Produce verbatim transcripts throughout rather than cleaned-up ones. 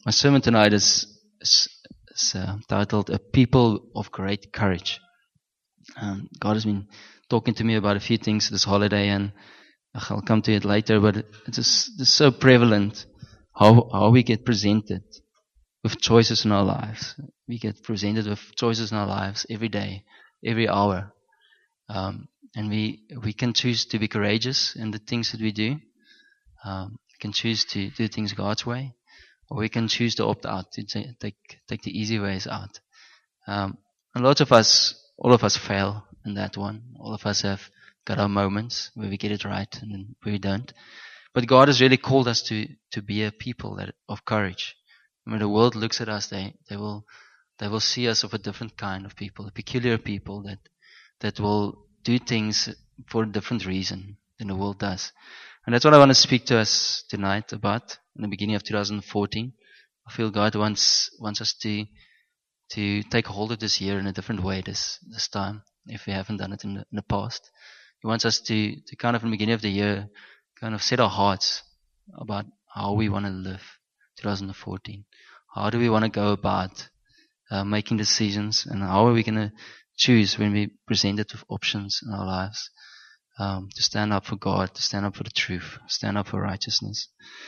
my sermon tonight is, is, is uh, titled "A People of Great Courage." Um, God has been talking to me about a few things this holiday, and I'll come to it later. But it's just, it's so prevalent how how we get presented with choices in our lives. We get presented with choices in our lives every day, every hour, um, and we we can choose to be courageous in the things that we do. Um, we can choose to do things God's way, or we can choose to opt out, to take take the easy ways out. Um, and lots of us, all of us fail in that one. All of us have got our moments where we get it right and then we don't. But God has really called us to to be a people that of courage. When the world looks at us, they they will they will see us of a different kind of people, a peculiar people that that will do things for a different reason than the world does. And that's what I want to speak to us tonight about in the beginning of two thousand fourteen. I feel God wants wants us to to take hold of this year in a different way this this time, if we haven't done it in the, in the past. He wants us to, to kind of in the beginning of the year kind of set our hearts about how we want to live two thousand fourteen. How do we want to go about uh, making decisions, and how are we going to choose when we presented with options in our lives, um, to stand up for God, to stand up for the truth, stand up for righteousness.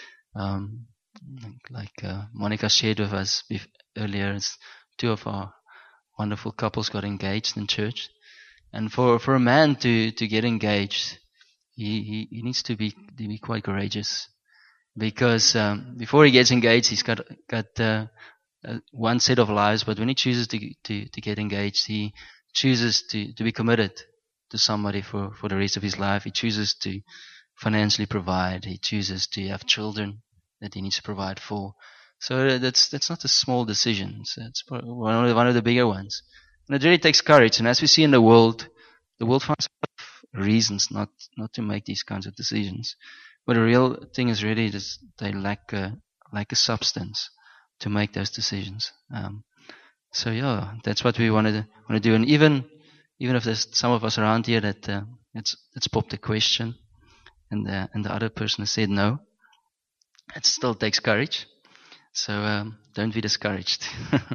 Um, like uh, Monica shared with us earlier, it's two of our wonderful couples got engaged in church. And for, for a man to, to get engaged, he, he, he needs to be to be quite courageous, because um, before he gets engaged, he's got got uh, uh, one set of lives. But when he chooses to to, to get engaged, he chooses to, to be committed to somebody for, for the rest of his life. He chooses to financially provide. He chooses to have children that he needs to provide for. So that's that's not a small decision. So it's one of the, one of the bigger ones. And it really takes courage. And as we see in the world, the world finds reasons not, not to make these kinds of decisions. But the real thing is really just they lack a, lack a substance to make those decisions. Um, so yeah, that's what we want to want to do. And even even if there's some of us around here that uh, it's it's popped a question, and the, and the other person has said no, it still takes courage. So um, don't be discouraged.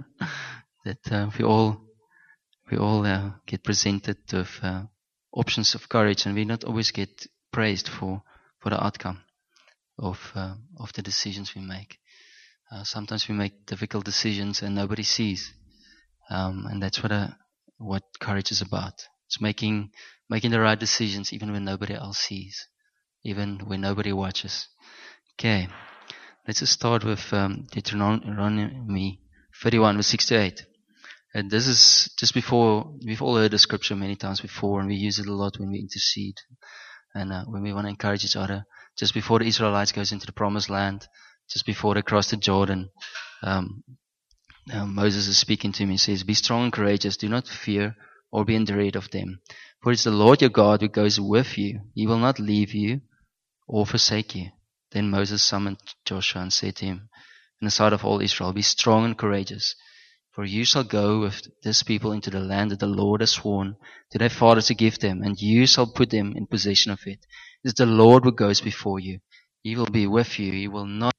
that uh, we all we all uh, get presented with uh, options of courage, and we not always get praised for, for the outcome of uh, of the decisions we make. Uh, sometimes we make difficult decisions and nobody sees, um, and that's what a, what courage is about. It's making making the right decisions even when nobody else sees, even when nobody watches. Okay, let's just start with um, Deuteronomy thirty-one, verse six to eight. And this is just before, we've all heard the scripture many times before, and we use it a lot when we intercede and uh, when we want to encourage each other. Just before the Israelites goes into the promised land, just before they cross the Jordan, um, uh, Moses is speaking to him. He says, "Be strong and courageous, do not fear or be in dread of them. For it's the Lord your God who goes with you. He will not leave you or forsake you." Then Moses summoned Joshua and said to him in the sight of all Israel, "Be strong and courageous. For you shall go with this people into the land that the Lord has sworn to their fathers to give them, and you shall put them in possession of it. It is the Lord who goes before you. He will be with you. He will not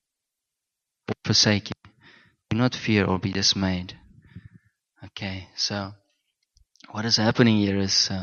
forsake you. Do not fear or be dismayed." Okay, so what is happening here is uh,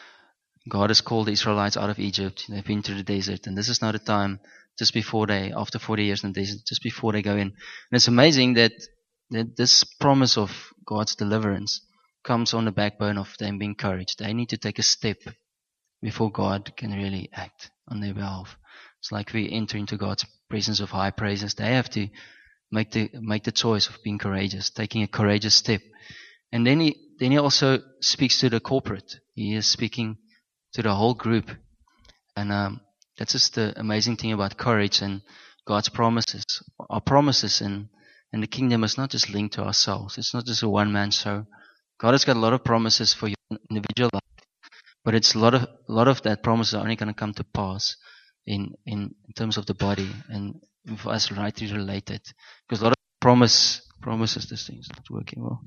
God has called the Israelites out of Egypt. They've been through the desert, and this is not a time just before they, after forty years in the desert, just before they go in. And it's amazing that that this promise of God's deliverance comes on the backbone of them being encouraged. They need to take a step before God can really act on their behalf. It's like we enter into God's presence of high praises. They have to make the make the choice of being courageous, taking a courageous step. And then he then he also speaks to the corporate. He is speaking to the whole group. And um, that's just the amazing thing about courage and God's promises. Our promises in And the kingdom is not just linked to ourselves. It's not just a one-man show. God has got a lot of promises for your individual life, but it's a lot of a lot of that promises are only going to come to pass in, in, in terms of the body and with us rightly related. Because a lot of promise promises, this thing's not working well.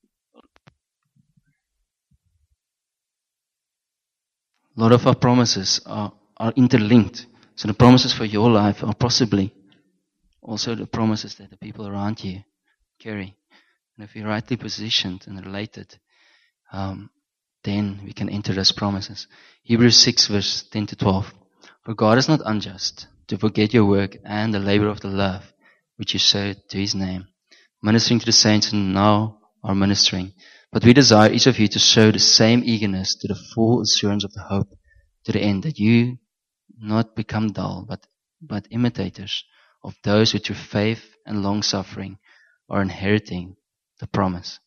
A lot of our promises are, are interlinked. So the promises for your life are possibly also the promises that the people around you carry. And if you're rightly positioned and related, um, then we can enter those promises. Hebrews six verse ten to twelve. For God is not unjust to forget your work and the labor of the love which you showed to his name, ministering to the saints and now are ministering. But we desire each of you to show the same eagerness to the full assurance of the hope to the end, that you not become dull, but, but imitators of those who through faith and long suffering are inheriting the promise.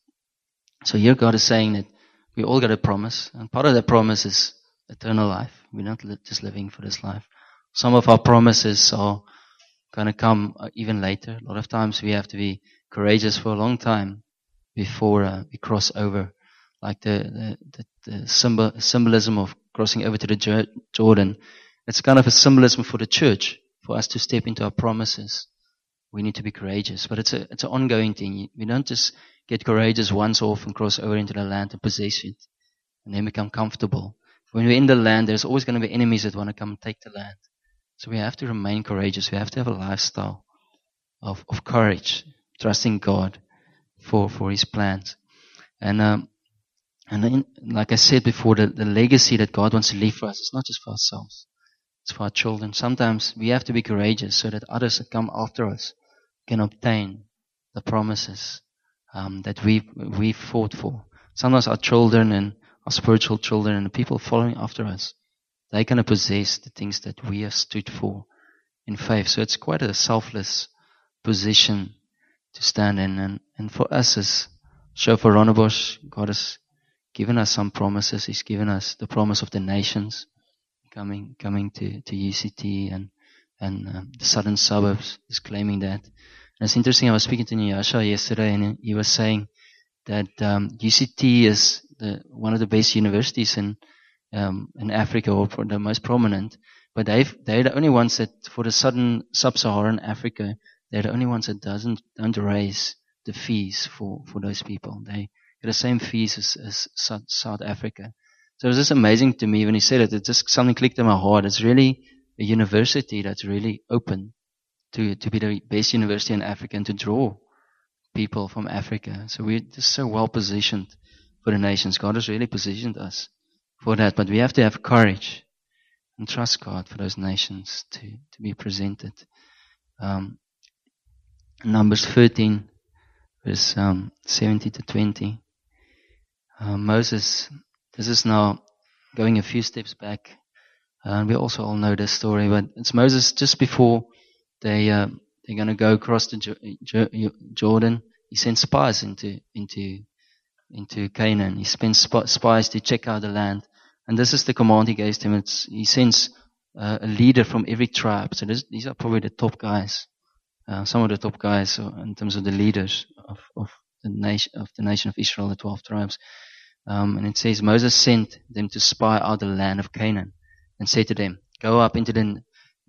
So here God is saying that we all got a promise, and part of that promise is eternal life. We're not li- just living for this life. Some of our promises are going to come even later. A lot of times we have to be courageous for a long time before uh, we cross over. Like the, the, the, the symbol, symbolism of crossing over to the Jordan. It's kind of a symbolism for the church, for us to step into our promises. We need to be courageous, but it's a, it's an ongoing thing. We don't just get courageous once off and cross over into the land and possess it and then become comfortable. When we're in the land, there's always going to be enemies that want to come and take the land. So we have to remain courageous. We have to have a lifestyle of, of courage, trusting God for, for his plans. And, um, and then, like I said before, the, the legacy that God wants to leave for us is not just for ourselves. It's for our children. Sometimes we have to be courageous so that others that come after us can obtain the promises um, that we we fought for. Sometimes our children and our spiritual children and the people following after us, they're going to possess the things that we have stood for in faith. So it's quite a selfless position to stand in. And, and for us as Shofar Rondebosch, God has given us some promises. He's given us the promise of the nations coming coming to, to U C T, and and um, the southern suburbs is claiming that. And it's interesting, I was speaking to Nyasha yesterday, and he was saying that um, U C T is the, one of the best universities in um, in Africa, or the most prominent, but they've, they're the only ones that, for the southern sub-Saharan Africa, they're the only ones that doesn't don't raise the fees for, for those people. They get the same fees as, as South, South Africa. So it was just amazing to me when he said it. It just something clicked in my heart. It's really a university that's really open to, to be the best university in Africa and to draw people from Africa. So we're just so well positioned for the nations. God has really positioned us for that. But we have to have courage and trust God for those nations to, to be presented. Um, Numbers thirteen, verse um, seventy to twenty. Uh, Moses... This is now going a few steps back. Uh, we also all know this story, but it's Moses just before they, uh, they're going to go across the jo- jo- Jordan. He sends spies into, into, into Canaan. He sends sp- spies to check out the land. And this is the command he gave them. It's, he sends uh, a leader from every tribe. So this, these are probably the top guys. Uh, some of the top guys in terms of the leaders of, of the nation, of the nation of Israel, the twelve tribes. Um, and it says, Moses sent them to spy out the land of Canaan and said to them, go up into the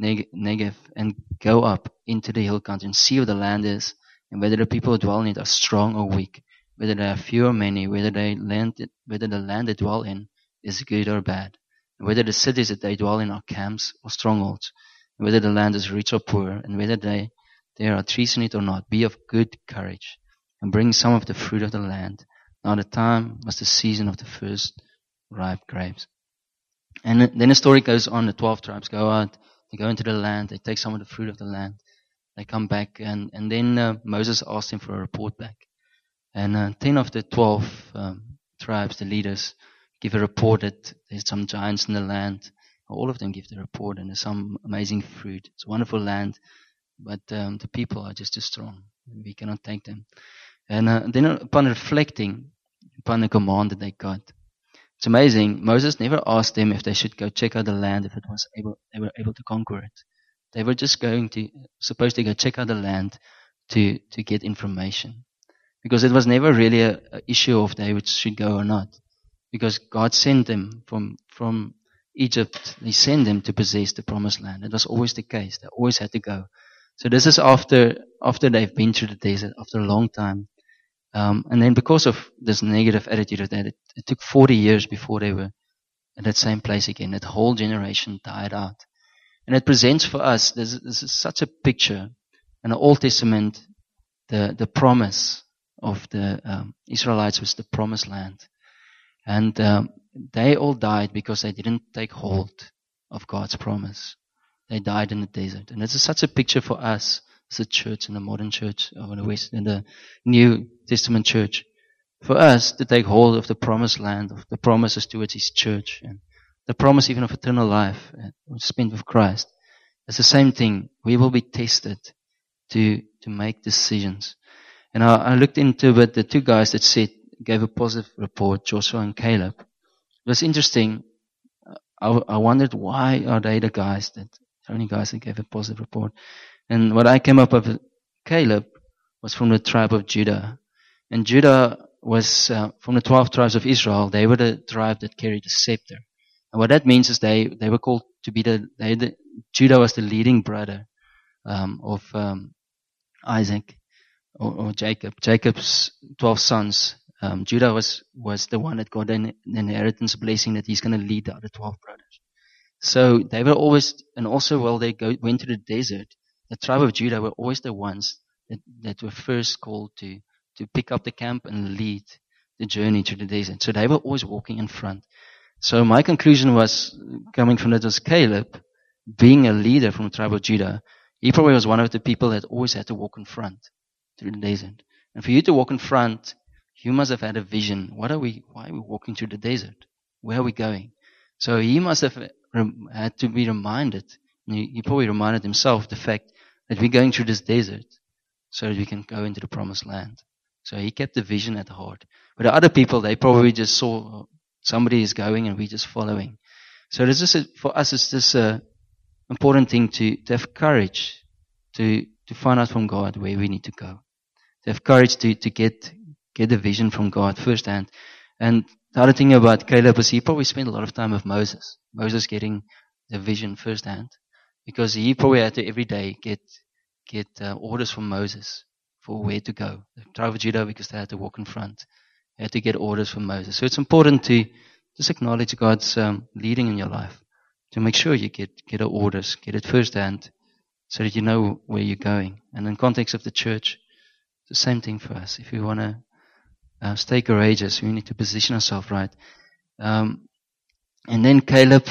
Negev and go up into the hill country and see what the land is, and whether the people who dwell in it are strong or weak, whether they are few or many, whether they land, whether the land they dwell in is good or bad, and whether the cities that they dwell in are camps or strongholds, and whether the land is rich or poor, and whether they, there are trees in it or not. Be of good courage and bring some of the fruit of the land. Now the time was the season of the first ripe grapes. And then the story goes on. The twelve tribes go out. They go into the land. They take some of the fruit of the land. They come back. And, and then uh, Moses asked him for a report back. And uh, ten of the twelve um, tribes, the leaders, give a report that there's some giants in the land. All of them give the report, and there's some amazing fruit. It's a wonderful land, but um, the people are just too strong. We cannot take them. And uh, then upon reflecting upon the command that they got, it's amazing. Moses never asked them if they should go check out the land, if it was able, they were able to conquer it. They were just going to, supposed to go check out the land to, to get information. Because it was never really a, a issue of they should go or not. Because God sent them from, from Egypt. He sent them to possess the promised land. It was always the case. They always had to go. So this is after, after they've been through the desert, after a long time. Um, and then because of this negative attitude of that, it, it took forty years before they were at that same place again. That whole generation died out. And it presents for us, this, this is such a picture In the Old Testament, the, the promise of the um, Israelites was the promised land. And um, they all died because they didn't take hold of God's promise. They died in the desert. And it's such a picture for us as a church, in the modern church, or in the West, in the New Testament church. For us to take hold of the promised land, of the promises towards His church, and the promise even of eternal life uh, spent with Christ. It's the same thing. We will be tested to to make decisions. And I, I looked into it, the two guys that said, gave a positive report, Joshua and Caleb. It was interesting. I, I wondered, why are they the guys that, the only guys that gave a positive report? And what I came up with, Caleb was from the tribe of Judah. And Judah was uh, from the twelve tribes of Israel. They were the tribe that carried the scepter. And what that means is they, they were called to be the, they, the Judah was the leading brother um, of um, Isaac or, or Jacob. Jacob's twelve sons. Um, Judah was, was the one that got an, an inheritance blessing that he's going to lead the other twelve brothers. So they were always, and also while they go, went to the desert, the tribe of Judah were always the ones that, that were first called to, to pick up the camp and lead the journey to the desert. So they were always walking in front. So my conclusion was, coming from that was Caleb, being a leader from the tribe of Judah, he probably was one of the people that always had to walk in front through the desert. And for you to walk in front, you must have had a vision. What are we, why are we walking through the desert? Where are we going? So he must have had to be reminded, and he, he probably reminded himself the fact that we're going through this desert so that we can go into the promised land. So he kept the vision at heart. But the other people, they probably just saw somebody is going and we're just following. So this is a, for us, it's this uh, important thing to, to have courage to, to find out from God where we need to go. To have courage to, to get, get the vision from God firsthand. And the other thing about Caleb is he probably spent a lot of time with Moses. Moses getting the vision firsthand. Because he probably had to every day get, get uh, orders from Moses for where to go. The tribe of Judah, because they had to walk in front. They had to get orders from Moses. So it's important to just acknowledge God's um, leading in your life. To make sure you get, get the orders, get it firsthand, so that you know where you're going. And in context of the church, it's the same thing for us. If we want to uh, stay courageous, we need to position ourselves right. Um, and then Caleb,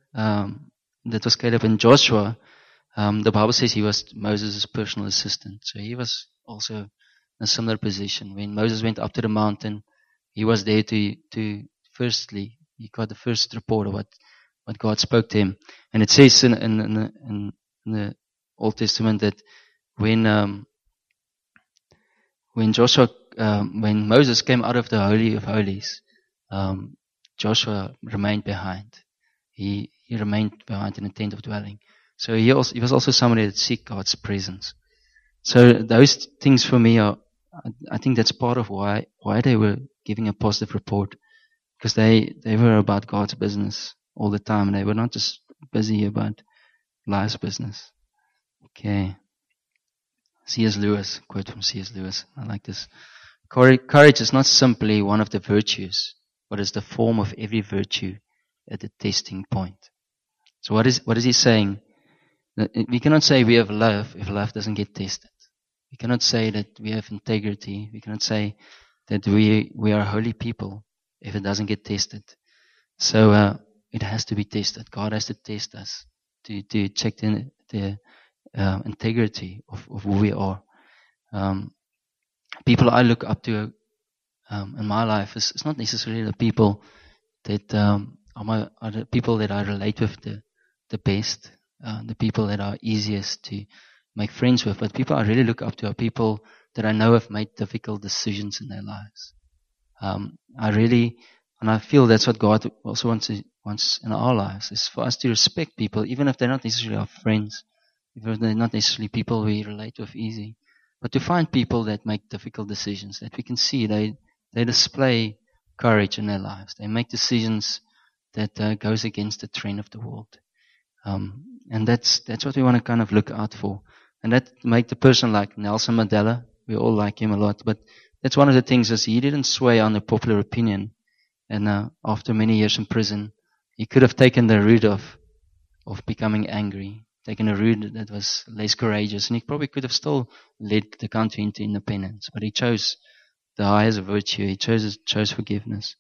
um, that was Caleb and Joshua. Um, the Bible says he was Moses' personal assistant. So he was also in a similar position. When Moses went up to the mountain, he was there to, to firstly, he got the first report of what, what God spoke to him. And it says in, in, in, the, in, in the Old Testament that when, um, when Joshua, um, when Moses came out of the Holy of Holies, um, Joshua remained behind. He, he remained behind in the tent of dwelling. So he, also, he was also somebody that seek God's presence. So those things for me are, I think that's part of why, why they were giving a positive report. Because they, they were about God's business all the time. They were not just busy about life's business. Okay. C S Lewis, quote from C S Lewis. I like this. Courage is not simply one of the virtues, but is the form of every virtue at the testing point. So what is, what is he saying? We cannot say we have love if love doesn't get tested. We cannot say that we have integrity. We cannot say that we, we are holy people if it doesn't get tested. So, uh, it has to be tested. God has to test us to, to check the, the, uh, integrity of, of who we are. Um, people I look up to, um, in my life is, is not necessarily the people that, um, are my, are the people that I relate with the, the best. Uh, the people that are easiest to make friends with, but people I really look up to are people that I know have made difficult decisions in their lives. Um, I really, and I feel that's what God also wants to, wants in our lives, is for us to respect people, even if they're not necessarily our friends, even if they're not necessarily people we relate with easy, but to find people that make difficult decisions, that we can see they, they display courage in their lives. They make decisions that uh, goes against the trend of the world. Um, and that's, that's what we want to kind of look out for. And that make the person like Nelson Mandela. We all like him a lot, but that's one of the things is he didn't sway on the popular opinion. And, uh, after many years in prison, he could have taken the route of, of becoming angry, taken a route that was less courageous, and he probably could have still led the country into independence. But he chose the highest virtue. He chose chose forgiveness.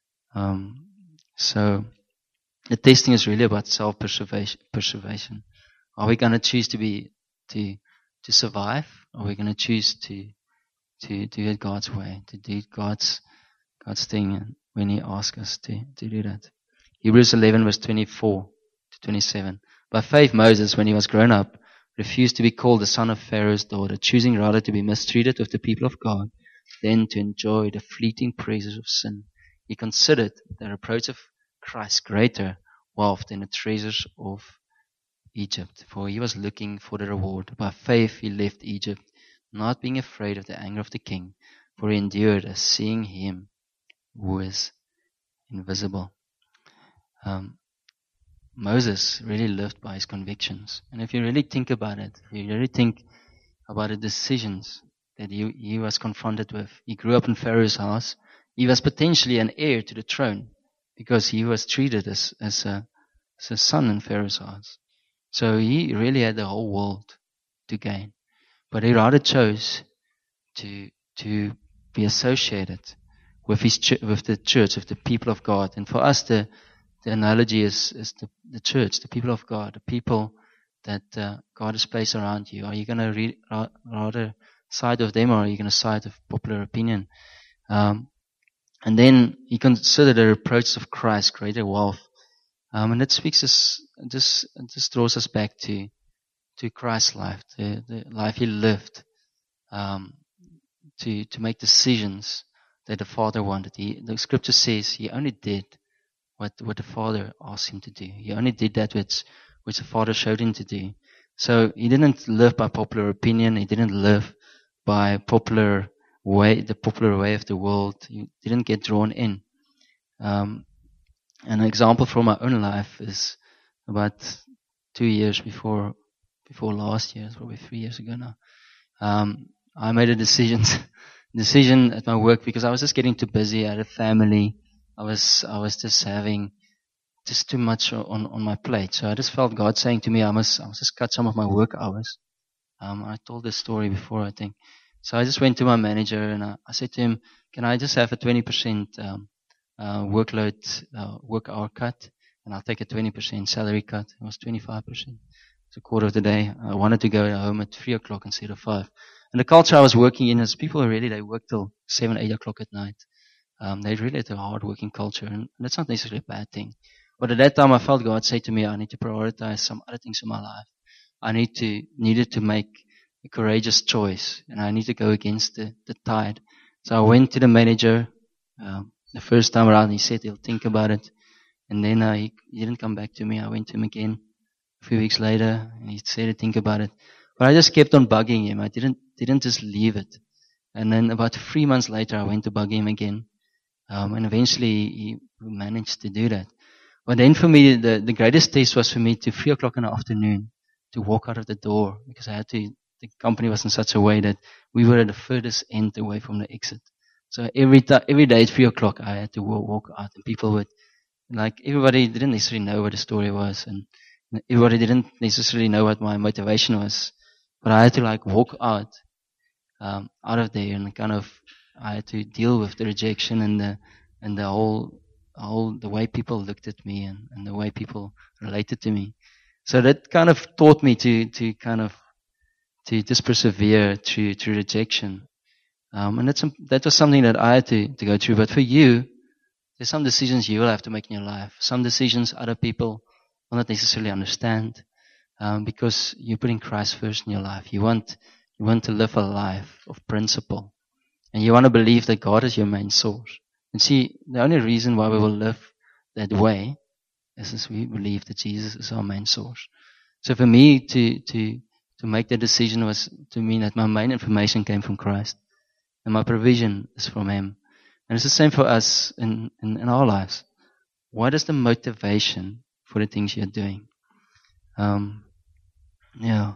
Um, so the testing is really about self-preservation. Are we going to choose to be to to survive? Or are we going to choose to to do it God's way, to do God's God's thing when He asks us to to do that? Hebrews eleven verse twenty-four to twenty-seven. By faith, Moses, when he was grown up, refused to be called the son of Pharaoh's daughter, choosing rather to be mistreated with the people of God than to enjoy the fleeting praises of sin. He considered the reproach of Christ greater wealth than the treasures of Egypt, for he was looking for the reward. By faith he left Egypt, not being afraid of the anger of the king, for he endured as seeing him who is invisible. Um, Moses really lived by his convictions. And if you really think about it, if you really think about the decisions that he, he was confronted with. He grew up in Pharaoh's house. He was potentially an heir to the throne because he was treated as, as, a, as a son in Pharaoh's house. So he really had the whole world to gain. But he rather chose to to be associated with his ch- with the church, with the people of God. And for us, the the analogy is is the, the church, the people of God, the people that uh, God has placed around you. Are you going to re- ra- rather side with them, or are you going to side with popular opinion? Um, and then he considered the reproach of Christ greater wealth. Um, and it speaks us, this, this draws us back to, to Christ's life, the, the life he lived, um, to, to make decisions that the Father wanted. He, the scripture says he only did what, what the Father asked him to do. He only did that which, which the Father showed him to do. So he didn't live by popular opinion. He didn't live by popular way, the popular way of the world. He didn't get drawn in. Um, An example from my own life is about two years before, before last year, it's probably three years ago now. Um, I made a decision, decision at my work because I was just getting too busy. I had a family. I was, I was just having just too much on, on my plate. So I just felt God saying to me, I must, I must just cut some of my work hours. Um, I told this story before, I think. So I just went to my manager and I, I said to him, can I just have a twenty percent, um, Uh, workload, uh, work hour cut, and I'll take a twenty percent salary cut. It was twenty-five percent. It's a quarter of the day. I wanted to go home at three o'clock instead of five. And the culture I was working in is people really, they work till seven, eight o'clock at night. Um, they really had a hard working culture, and that's not necessarily a bad thing. But at that time I felt God say to me, I need to prioritize some other things in my life. I need to, needed to make a courageous choice, and I need to go against the, the tide. So I went to the manager, um, the first time around. He said he'll think about it. And then uh, he, he didn't come back to me. I went to him again a few weeks later, and he said to think about it. But I just kept on bugging him. I didn't didn't just leave it. And then about three months later, I went to bug him again. Um, and eventually, he managed to do that. But then for me, the, the greatest test was for me to three o'clock in the afternoon to walk out of the door, because I had to, the company was in such a way that we were at the furthest end away from the exit. So every time, every day at three o'clock, I had to walk out, and people would, like, everybody didn't necessarily know what the story was, and everybody didn't necessarily know what my motivation was, but I had to like walk out, um, out of there, and kind of, I had to deal with the rejection and the, and the whole, whole, the way people looked at me and, and the way people related to me. So that kind of taught me to, to kind of, to just persevere through, through rejection. Um, and that's, that was something that I had to, to go through. But for you, there's some decisions you will have to make in your life. Some decisions other people will not necessarily understand, um, because you're putting Christ first in your life. You want, you want to live a life of principle. And you want to believe that God is your main source. And see, the only reason why we will live that way is as we believe that Jesus is our main source. So for me to, to, to make that decision was to mean that my main information came from Christ. And my provision is from Him. And it's the same for us in, in, in our lives. What is the motivation for the things you're doing? Um, yeah.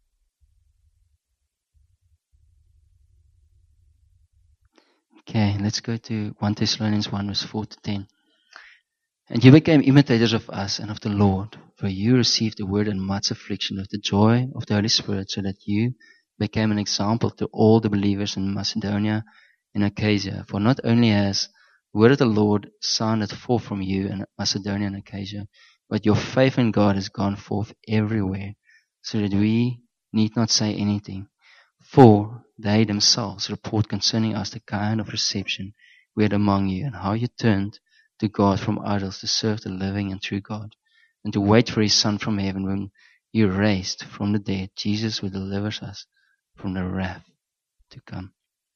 Okay, let's go to First Thessalonians one verse four to ten. And you became imitators of us and of the Lord, for you received the word in much affliction with the joy of the Holy Spirit, so that you became an example to all the believers in Macedonia and Achaia. For not only has the word of the Lord sounded forth from you in Macedonia and Achaia, but your faith in God has gone forth everywhere, so that we need not say anything. For they themselves report concerning us the kind of reception we had among you, and how you turned to God from idols to serve the living and true God, and to wait for his Son from heaven, whom he raised from the dead, Jesus, who delivers us from the wrath to come.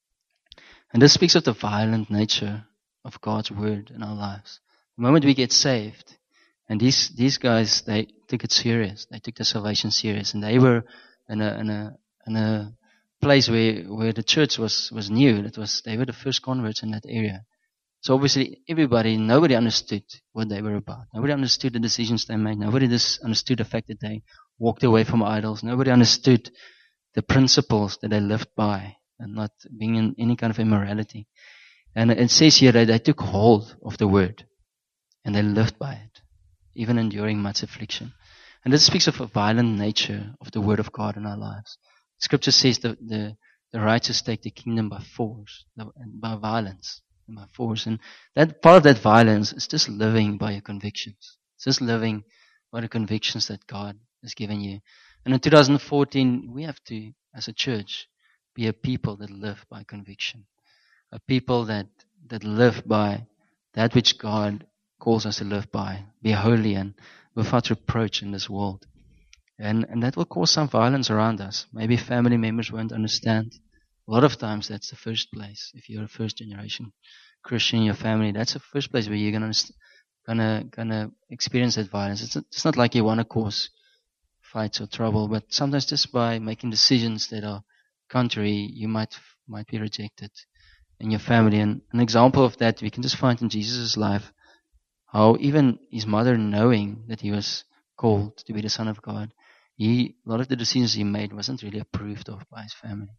And this speaks of the violent nature of God's word in our lives. The moment we get saved, and these these guys, they took it serious. They took the salvation serious, and they were in a in a in a place where where the church was was new. It was they were the first converts in that area. So obviously, everybody, nobody understood what they were about. Nobody understood the decisions they made. Nobody just understood the fact that they walked away from idols. Nobody understood the principles that they lived by, and not being in any kind of immorality. And it says here that they took hold of the word, and they lived by it, even enduring much affliction. And this speaks of a violent nature of the word of God in our lives. Scripture says that the, the righteous take the kingdom by force, by violence, and by force. And that part of that violence is just living by your convictions. It's just living by the convictions that God has given you. And in two thousand fourteen, we have to, as a church, be a people that live by conviction. A people that, that live by that which God calls us to live by. Be holy and without reproach in this world. And, and that will cause some violence around us. Maybe family members won't understand. A lot of times that's the first place. If you're a first generation Christian in your family, that's the first place where you're gonna gonna gonna experience that violence. It's, it's not like you want to cause fights or trouble, but sometimes just by making decisions that are contrary, you might might be rejected in your family. And an example of that we can just find in Jesus' life, how even his mother, knowing that he was called to be the Son of God, he a lot of the decisions he made wasn't really approved of by his family.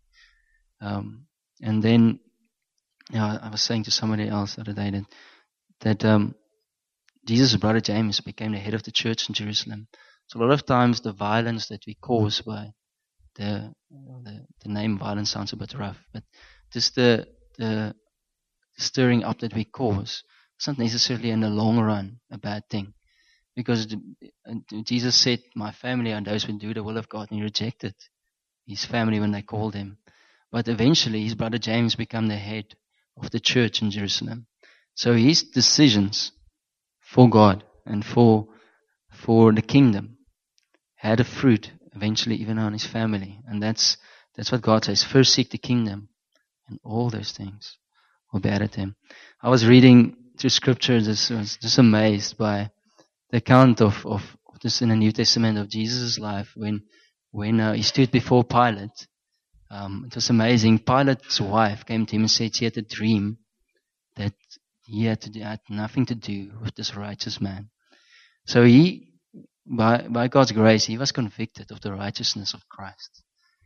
Um, and then, yeah, I was saying to somebody else the other day that that um, Jesus' brother James became the head of the church in Jerusalem. So a lot of times the violence that we cause by the the, the name violence sounds a bit rough, but just the the stirring up that we cause, it's not necessarily in the long run a bad thing. Because Jesus said, my family are those who do the will of God, and he rejected his family when they called him. But eventually his brother James became the head of the church in Jerusalem. So his decisions for God and for for the kingdom had a fruit eventually even on his family. And that's that's what God says. First seek the kingdom, and all those things will be added to him. I was reading through scripture, just was just amazed by the account of, of, of this in the New Testament of Jesus' life when when uh, he stood before Pilate. Um, it was amazing. Pilate's wife came to him and said she had a dream that he had, to do, had nothing to do with this righteous man. So he, by by God's grace, he was convicted of the righteousness of Christ.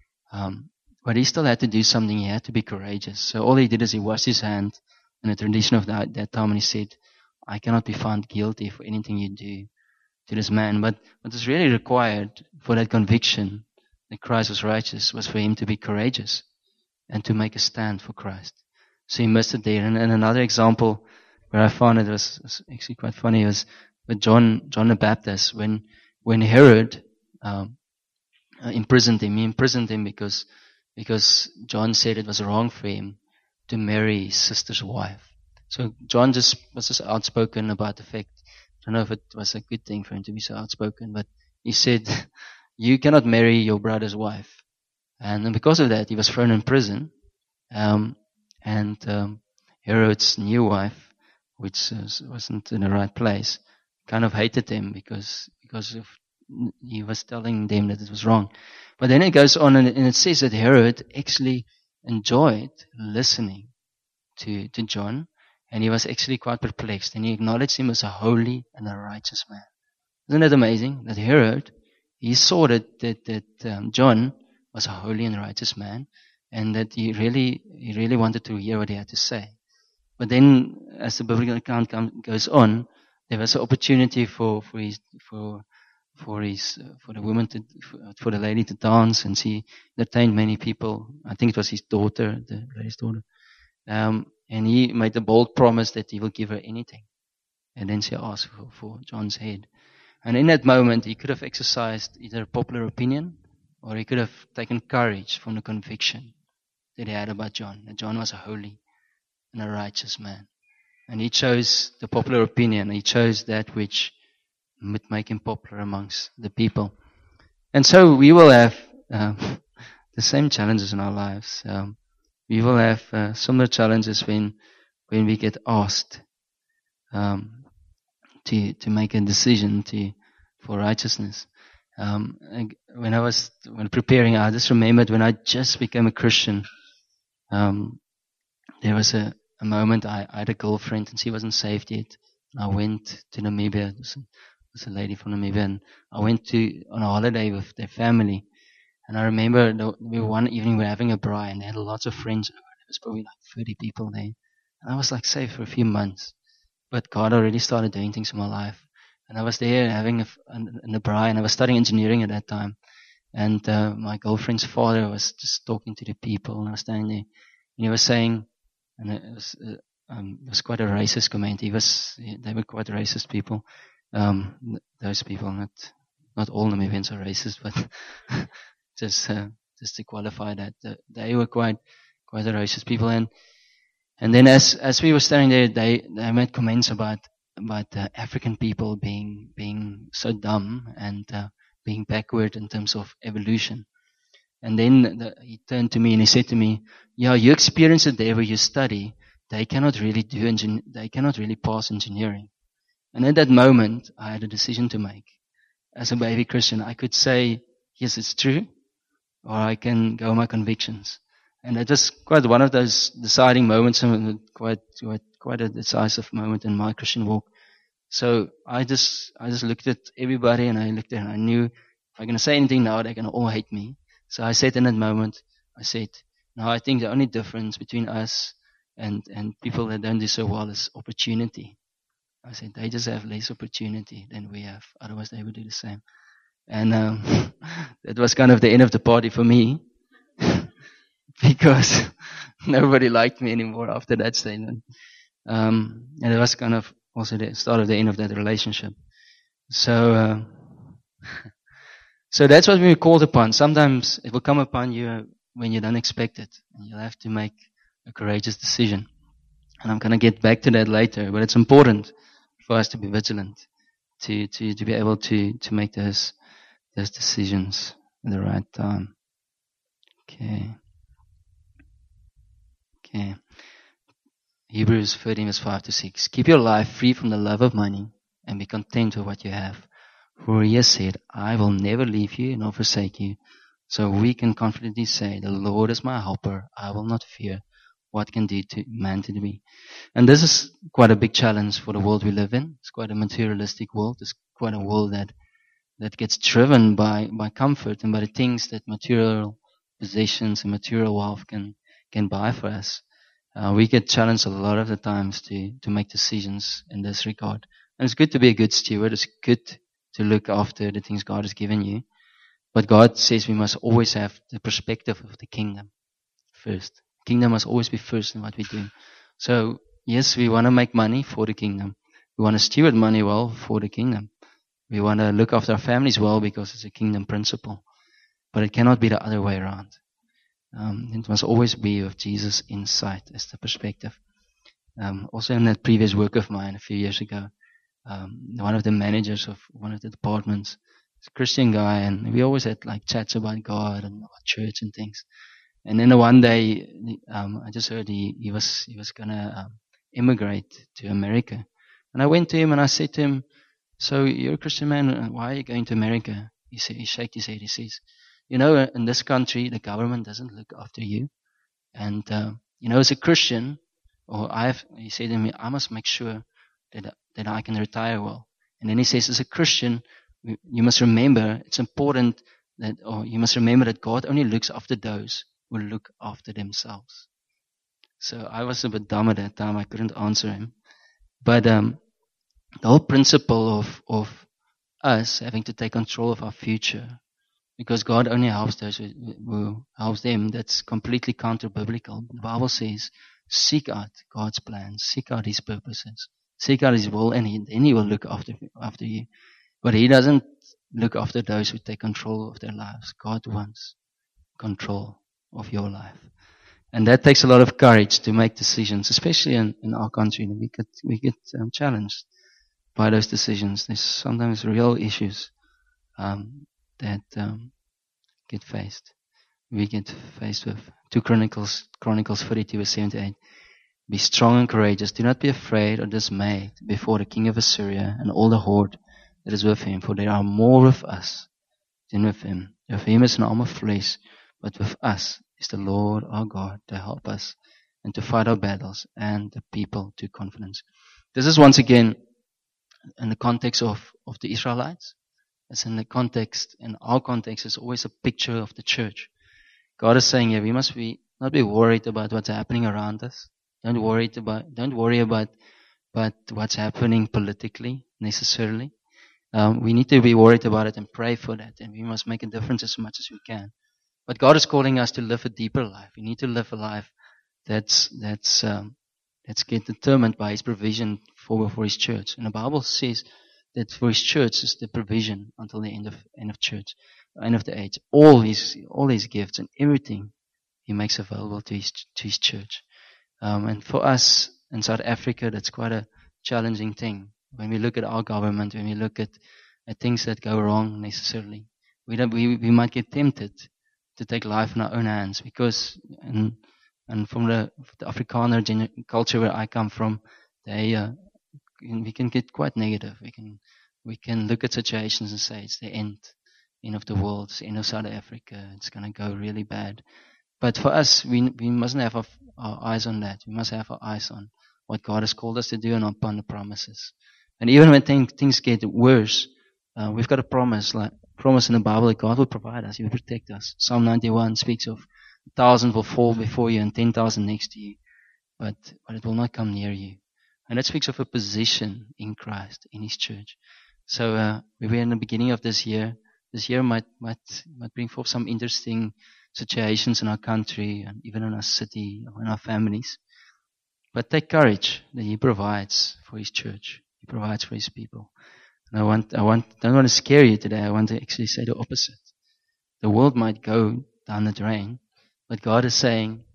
Um, but he still had to do something. He had to be courageous. So all he did is he washed his hand in the tradition of that, that time, and he said, I cannot be found guilty for anything you do to this man. But what is really required for that conviction that Christ was righteous was for him to be courageous and to make a stand for Christ. So he missed it there. And, and another example where I found it was, was actually quite funny was with John John the Baptist. When when Herod um, imprisoned him, he imprisoned him because because John said it was wrong for him to marry his sister's wife. So John just was just outspoken about the fact. I don't know if it was a good thing for him to be so outspoken, but he said, you cannot marry your brother's wife. And because of that, he was thrown in prison. Um, and um, Herod's new wife, which was, wasn't in the right place, kind of hated him because because of he was telling them that it was wrong. But then it goes on and, and it says that Herod actually enjoyed listening to, to John. And he was actually quite perplexed. And he acknowledged him as a holy and a righteous man. Isn't that amazing? That Herod, he saw that, that, that um, John was a holy and righteous man. And that he really, he really wanted to hear what he had to say. But then, as the biblical account comes, goes on, there was an opportunity for, for, his, for for his uh, for the woman to for the lady to dance, and she entertained many people. I think it was his daughter, the lady's daughter. Um, and he made a bold promise that he will give her anything. And then she asked for, for John's head. And in that moment, he could have exercised either popular opinion, or he could have taken courage from the conviction that he had about John, that John was a holy and a righteous man. And he chose the popular opinion. He chose that which would make him popular amongst the people. And so we will have um, the same challenges in our lives. Um, we will have uh, similar challenges when when we get asked um, to to make a decision to for righteousness. Um, when I was when preparing, I just remembered when I just became a Christian. Um, there was a, a moment I, I had a girlfriend and she wasn't saved yet. I went to Namibia. It was, a, it was a lady from Namibia, and I went to on a holiday with their family. And I remember the, we were one evening we were having a braai, and they had lots of friends over. There was probably like thirty people there. And I was like saved for a few months, but God already started doing things in my life. And I was there having a, in a braai, and I was studying engineering at that time. And uh, my girlfriend's father was just talking to the people, and I was standing there, and he was saying, and it was uh, um, it was quite a racist comment. He was they were quite racist people. Um, those people, not not all Namibians are racist, but just uh, just to qualify that uh, they were quite quite a racist people. And and then as as we were standing there, they they made comments about about uh, African people being being so dumb and uh, being backward in terms of evolution. And then the, he turned to me and he said to me, "Yeah, you experience it there where you study. They cannot really do engin- they cannot really pass engineering." And at that moment, I had a decision to make. As a baby Christian, I could say, "Yes, it's true," or I can go my convictions. And it was quite one of those deciding moments, and quite quite quite a decisive moment in my Christian walk. So I just I just looked at everybody, and I looked at, and I knew if I'm going to say anything now, they're going to all hate me. So I said in that moment, I said, "No, I think the only difference between us and and people that don't do so well is opportunity." I said, "They just have less opportunity than we have. Otherwise, they would do the same." And um, that was kind of the end of the party for me, because nobody liked me anymore after that statement. Um, and it was kind of also the start of the end of that relationship. So, uh, so that's what we're called upon. Sometimes it will come upon you when you don't expect it, and you'll have to make a courageous decision. And I'm going to get back to that later, but it's important for us to be vigilant, to, to, to be able to, to make those, those decisions at the right time. Okay. Okay. Hebrews thirteen verse five to six. Keep your life free from the love of money and be content with what you have. For he has said, "I will never leave you nor forsake you." So we can confidently say, "The Lord is my helper. I will not fear what can do to man to me." And this is quite a big challenge for the world we live in. It's quite a materialistic world. It's quite a world that, that gets driven by, by comfort and by the things that material possessions and material wealth can, can buy for us. Uh, we get challenged a lot of the times to, to make decisions in this regard. And it's good to be a good steward. It's good to look after the things God has given you. But God says we must always have the perspective of the kingdom first. Kingdom must always be first in what we do. So, yes, we want to make money for the kingdom. We want to steward money well for the kingdom. We want to look after our families well because it's a kingdom principle. But it cannot be the other way around. Um, it must always be with Jesus in sight as the perspective. Um, also in that previous work of mine a few years ago, um, one of the managers of one of the departments, is a Christian guy, and we always had like chats about God and about church and things. And then one day, um, I just heard he, he was he was gonna um, immigrate to America, and I went to him and I said to him, "So you're a Christian man? Why are you going to America?" He said, he shook his head. He says, "You know, in this country, the government doesn't look after you, and uh, you know, as a Christian, or I have," he said to me, "I must make sure that that I can retire well." And then he says, "As a Christian, you must remember it's important that, or you must remember that God only looks after those who look after themselves." So I was a bit dumb at that time. I couldn't answer him. But um, the whole principle of, of us having to take control of our future. Because God only helps those who, who helps them. That's completely counter-biblical. The Bible says, seek out God's plans, seek out His purposes, seek out His will, and he, then He will look after after you. But He doesn't look after those who take control of their lives. God wants control of your life. And that takes a lot of courage to make decisions, especially in, in our country. We get, we get um, challenged by those decisions. There's sometimes real issues um, that um, get faced. We get faced with. Two Chronicles, Chronicles forty-two, verse seven to eight. Be strong and courageous. Do not be afraid or dismayed before the king of Assyria and all the horde that is with him, for there are more with us than with him. With him is an arm of flesh, but with us is the Lord our God to help us and to fight our battles and the people to confidence. This is once again in the context of, of the Israelites. It's in the context, in our context, it's always a picture of the church. God is saying here, we must be not be worried about what's happening around us. Don't worry about don't worry about, about what's happening politically necessarily. Um, we need to be worried about it and pray for that, and we must make a difference as much as we can. But God is calling us to live a deeper life. We need to live a life that's that's um, that's get determined by His provision for for His church. And the Bible says that for His church is the provision until the end of end of church, end of the age. All His all His gifts and everything He makes available to His to His church. Um, and for us in South Africa, that's quite a challenging thing. When we look at our government, when we look at, at things that go wrong necessarily, we don't, we we might get tempted to take life in our own hands because and and from the, the Afrikaner gen- culture where I come from, they uh, we can get quite negative. We can we can look at situations and say it's the end, end of the world, it's the end of South Africa. It's going to go really bad. But for us, we we mustn't have our, our eyes on that. We must have our eyes on what God has called us to do and upon the promises. And even when things, things get worse, uh, we've got a promise, like promise in the Bible that God will provide us. He will protect us. Psalm ninety-one speaks of a thousand will fall before you and ten thousand next to you, but, but it will not come near you. And that speaks of a position in Christ, in His church. So uh, we were in the beginning of this year. This year might might might bring forth some interesting situations in our country and even in our city or in our families. But take courage that He provides for His church. He provides for His people. And I want, I want, don't want to scare you today. I want to actually say the opposite. The world might go down the drain, but God is saying,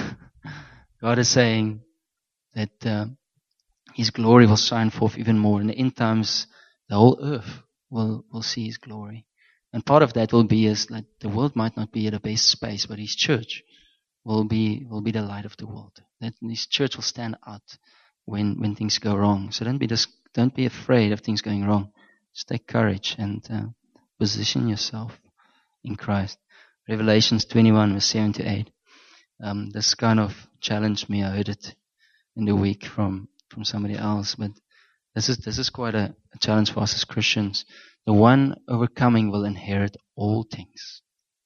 God is saying that uh, His glory will shine forth even more. In the end times, the whole earth will, will see His glory. And part of that will be is that the world might not be at the best space, but His church will be, will be the light of the world. That His church will stand out when, when things go wrong. So don't be just, don't be afraid of things going wrong. Just take courage and uh, position yourself in Christ. Revelations twenty-one, verse seven to eight. Um, this kind of challenged me. I heard it in the week from, from somebody else, but this is, this is quite a, a challenge for us as Christians. The one overcoming will inherit all things.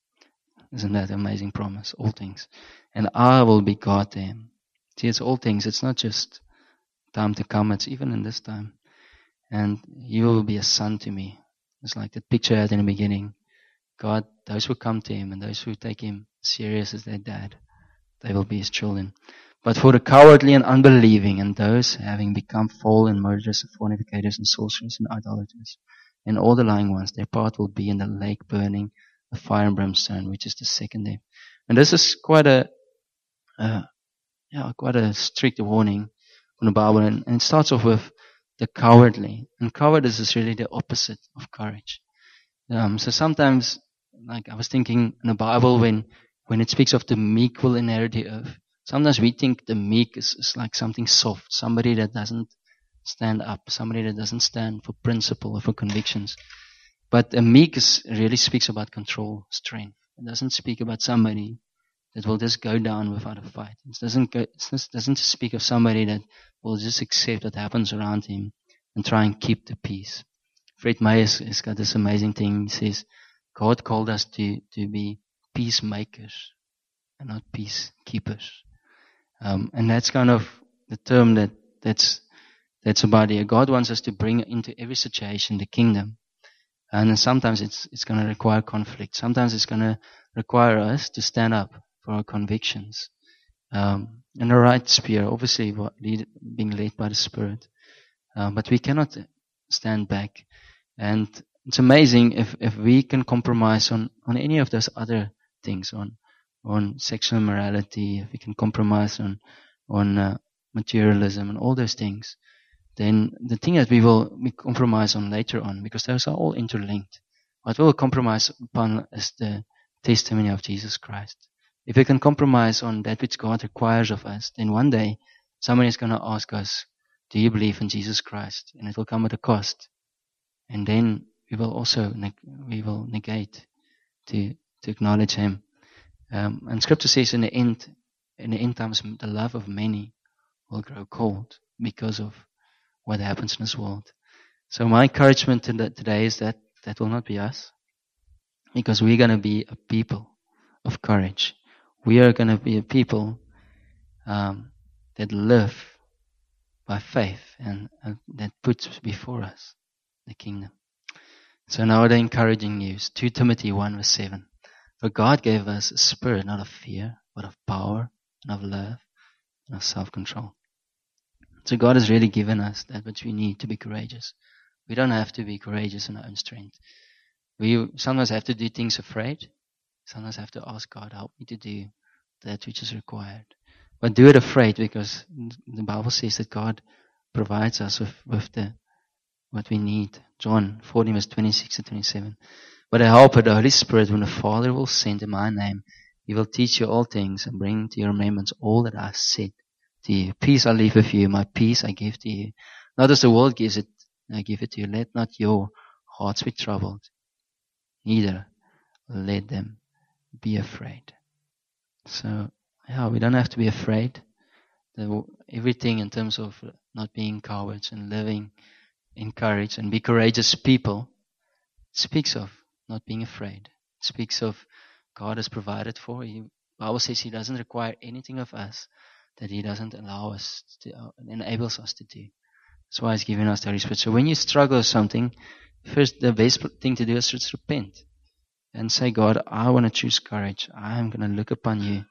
Isn't that an amazing promise? All things. And I will be God to him. See, it's all things. It's not just time to come. It's even in this time. And He will be a son to me. It's like the picture I had in the beginning. God, those who come to Him and those who take Him serious as their dad, they will be His children. But for the cowardly and unbelieving and those having become fallen, murderers and fornicators and sorcerers and idolaters and all the lying ones, their part will be in the lake burning with fire and brimstone, which is the second death. And this is quite a, uh, yeah, quite a strict warning from the Bible. And, and it starts off with the cowardly. And cowardice is really the opposite of courage. Um, so sometimes, like I was thinking in the Bible, when, when it speaks of the meek will inherit the earth, sometimes we think the meek is, is like something soft, somebody that doesn't stand up, somebody that doesn't stand for principle or for convictions. But a meek is, really speaks about control, strength. It doesn't speak about somebody that will just go down without a fight. It doesn't go, it doesn't speak of somebody that will just accept what happens around him and try and keep the peace. Fred Meyer has got this amazing thing. He says, God called us to, to be peacemakers and not peacekeepers. Um, and that's kind of the term that, that's, that's about here. God wants us to bring into every situation the kingdom. And sometimes it's it's going to require conflict. Sometimes it's going to require us to stand up for our convictions. Um, in the right sphere, obviously lead, being led by the Spirit. Um, but we cannot stand back. And it's amazing if, if we can compromise on, on any of those other things, on on sexual morality, if we can compromise on on uh, materialism and all those things, then the thing that we will we compromise on later on, because those are all interlinked. What we will compromise upon is the testimony of Jesus Christ. If we can compromise on that which God requires of us, then one day someone is going to ask us, do you believe in Jesus Christ? And it will come at a cost. And then we will also neg- we will negate to to acknowledge Him. Um, and Scripture says in the end, in the end times, the love of many will grow cold because of what happens in this world. So my encouragement to the, today is that that will not be us, because we're going to be a people of courage. We are going to be a people um, that live by faith and uh, that puts before us the kingdom. So now the encouraging news, Second Timothy one verse seven. For God gave us a spirit not of fear, but of power and of love and of self-control. So God has really given us that which we need to be courageous. We don't have to be courageous in our own strength. We sometimes have to do things afraid. Sometimes have to ask God, help me to do that which is required. But do it afraid, because the Bible says that God provides us with, with the what we need. John fourteen verse twenty-six to twenty-seven. But a helper, the Holy Spirit, whom the Father will send in my name, He will teach you all things and bring to your remembrance all that I have said to you. Peace I leave with you, my peace I give to you. Not as the world gives it, I give it to you. Let not your hearts be troubled, neither let them be afraid. So, yeah, we don't have to be afraid. The, everything in terms of not being cowards and living in courage and be courageous people speaks of not being afraid. It speaks of God has provided for you. The Bible says He doesn't require anything of us that He doesn't allow us to, uh, enables us to do. That's why He's giving us the Holy Spirit. So when you struggle with something, first the best thing to do is just repent and say, God, I want to choose courage. I'm going to look upon you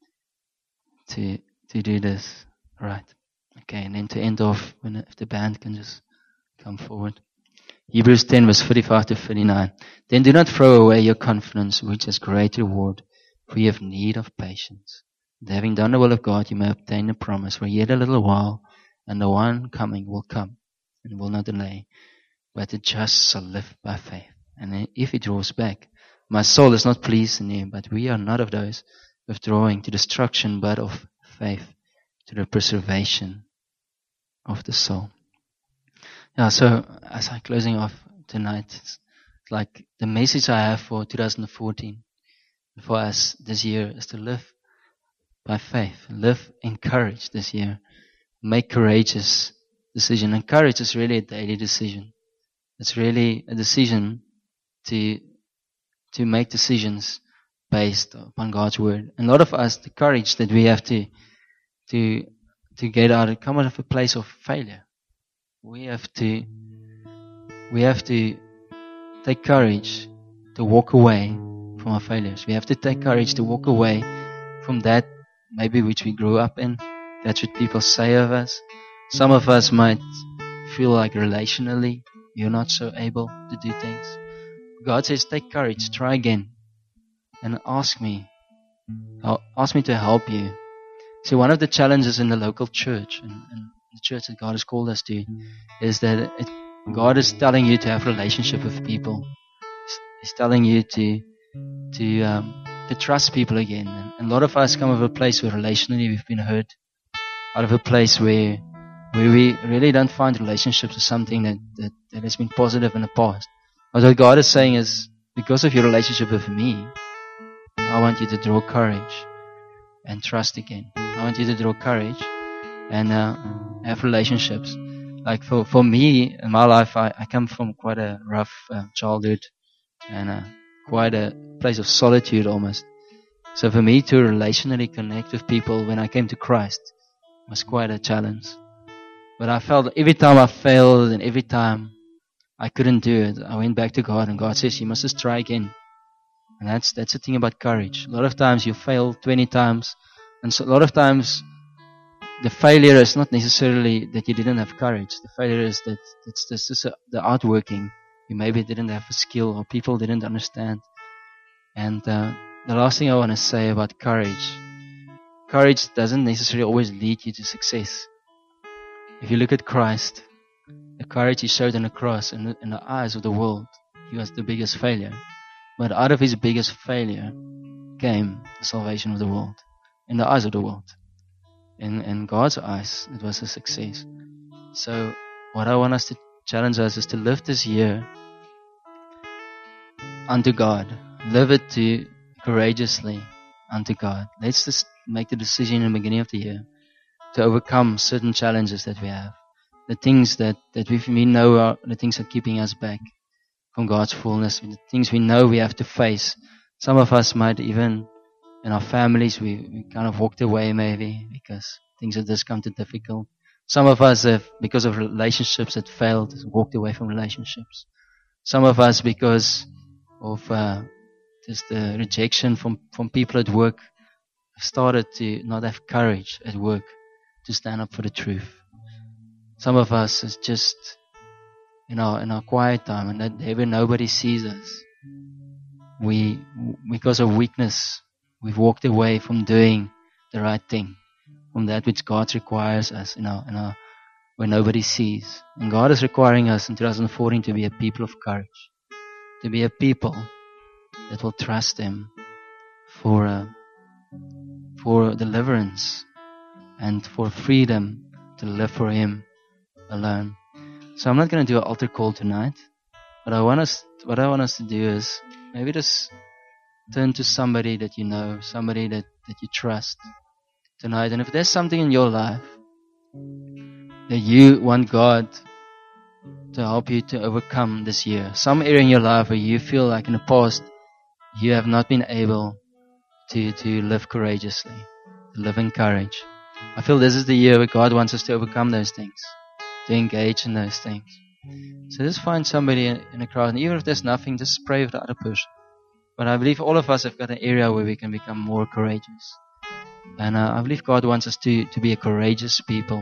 to to do this right. Okay, and then to end off, when if the band can just come forward. Hebrews ten verse forty-five to fifty-nine. Then do not throw away your confidence, which has great reward, for you have need of patience. And having done the will of God, you may obtain the promise. For yet a little while, and the one coming will come, and will not delay. But the just shall live by faith. And if He draws back, my soul is not pleased in Him, but we are not of those withdrawing to destruction, but of faith to the preservation of the soul. Yeah, so as I'm closing off tonight, it's like the message I have for two thousand fourteen, for us this year, is to live by faith, live in courage this year, make courageous decision. And courage is really a daily decision. It's really a decision to to make decisions based upon God's word. And a lot of us, the courage that we have to to to get out of, come out of a place of failure. We have to we have to take courage to walk away from our failures. We have to take courage to walk away from that maybe which we grew up in. That's what people say of us. Some of us might feel like relationally you're not so able to do things. God says, take courage, try again, and ask me. Ask me to help you. See, one of the challenges in the local church, and, and the church that God has called us to, is that it, God is telling you to have a relationship with people. He's telling you to to um, to trust people again. And, and a lot of us come out of a place where relationally we've been hurt, out of a place where where we really don't find relationships as something that, that, that has been positive in the past. But what God is saying is, because of your relationship with me, I want you to draw courage and trust again. I want you to draw courage and uh, have relationships. Like for, for me, in my life, I, I come from quite a rough uh, childhood and uh, quite a place of solitude almost. So for me to relationally connect with people when I came to Christ was quite a challenge. But I felt every time I failed and every time I couldn't do it. I went back to God, and God says, you must just try again. And that's that's the thing about courage. A lot of times you fail twenty times, and so a lot of times the failure is not necessarily that you didn't have courage. The failure is that it's just, just a, the outworking. You maybe didn't have a skill, or people didn't understand. And uh, the last thing I want to say about courage, courage doesn't necessarily always lead you to success. If you look at Christ, the courage he showed on the cross, in the, in the eyes of the world, he was the biggest failure. But out of his biggest failure came the salvation of the world, in the eyes of the world. In, in God's eyes, it was a success. So what I want us to challenge us is to live this year unto God. Live it to courageously unto God. Let's just make the decision in the beginning of the year to overcome certain challenges that we have. The things that, that we, we know are the things that are keeping us back from God's fullness. The things we know we have to face. Some of us might even, in our families, we, we kind of walked away maybe because things have just come too difficult. Some of us have, because of relationships that failed, walked away from relationships. Some of us, because of uh, just the rejection from, from people at work, have started to not have courage at work to stand up for the truth. Some of us is just in our in our quiet time, and that ever nobody sees us. We, because of weakness, we've walked away from doing the right thing, from that which God requires us in our in our where nobody sees. And God is requiring us in two thousand fourteen to be a people of courage, to be a people that will trust Him for uh, for deliverance and for freedom to live for Him alone. So I'm not going to do an altar call tonight, but I want us, what I want us to do is maybe just turn to somebody that you know, somebody that, that you trust tonight. And if there's something in your life that you want God to help you to overcome this year, some area in your life where you feel like in the past you have not been able to, to live courageously, to live in courage. I feel this is the year where God wants us to overcome those things, to engage in those things. So just find somebody in, in a crowd, and even if there's nothing, just pray with the other person. But I believe all of us have got an area where we can become more courageous. And uh, I believe God wants us to, to be a courageous people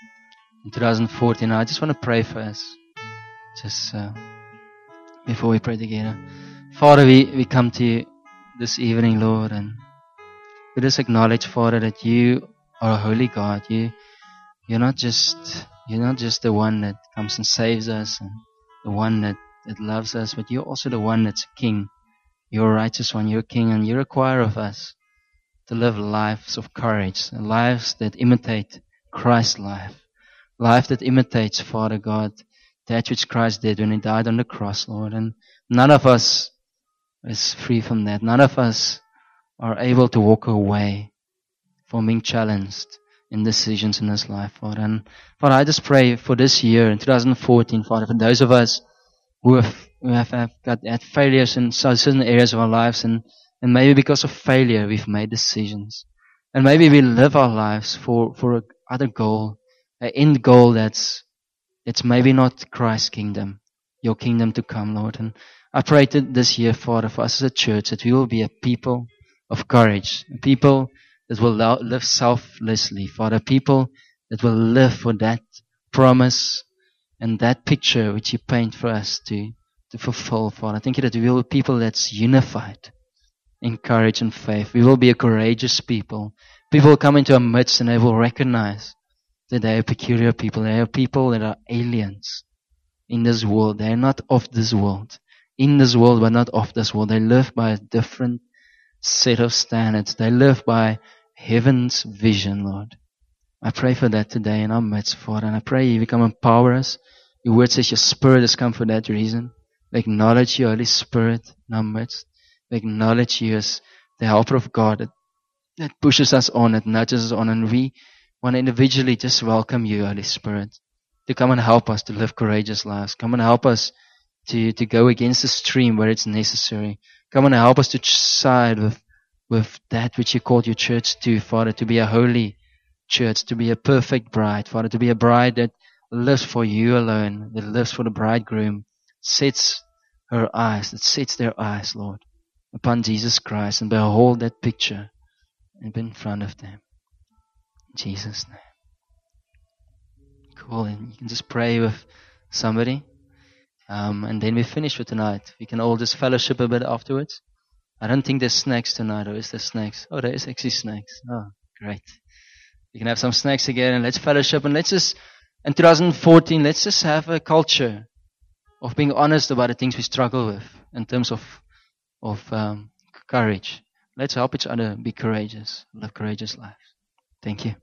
in two thousand fourteen. I just want to pray for us, just uh, before we pray together. Father, we, we come to you this evening, Lord, and we just acknowledge, Father, that you are a holy God. You, you're not just you're not just the one that comes and saves us, and the one that, that loves us, but you're also the one that's a king. You're a righteous one. You're a king, and you require of us to live lives of courage, lives that imitate Christ's life, life that imitates, Father God, that which Christ did when He died on the cross, Lord. And none of us is free from that. None of us are able to walk away from being challenged in decisions in this life, Father. And Father, I just pray for this year in two thousand fourteen, Father, for those of us who have, who have, have got had failures in certain areas of our lives, and, and maybe because of failure we've made decisions. And maybe we live our lives for, for a other goal, an end goal that's, it's maybe not Christ's kingdom, your kingdom to come, Lord. And I pray that this year, Father, for us as a church, that we will be a people of courage, a people that will live selflessly, Father, people that will live for that promise and that picture which you paint for us to, to fulfill, Father. I thank you that we will be people that's unified in courage and faith. We will be a courageous people. People will come into our midst and they will recognize that they are peculiar people. They are people that are aliens in this world. They are not of this world. In this world, but not of this world. They live by a different set of standards. They live by heaven's vision, Lord. I pray for that today in our midst, Father. And I pray you become empower us. Your word says your Spirit has come for that reason. We acknowledge you, Holy Spirit, in our midst. We acknowledge you as the helper of God that, that pushes us on, that nudges us on. And we want to individually just welcome you, Holy Spirit, to come and help us to live courageous lives. Come and help us to, to go against the stream where it's necessary. Come and help us to side with, with that which you called your church to, Father, to be a holy church, to be a perfect bride, Father, to be a bride that lives for you alone, that lives for the bridegroom sets her eyes, that sets their eyes, Lord, upon Jesus Christ and behold that picture and be in front of them. In Jesus' name. Cool. And you can just pray with somebody. Um, and then we finish for tonight. We can all just fellowship a bit afterwards. I don't think there's snacks tonight, or is there snacks? Oh, there is actually snacks. Oh, great. You can have some snacks again and let's fellowship and let's just, in twenty fourteen, let's just have a culture of being honest about the things we struggle with in terms of, of um, courage. Let's help each other be courageous, live courageous lives. Thank you.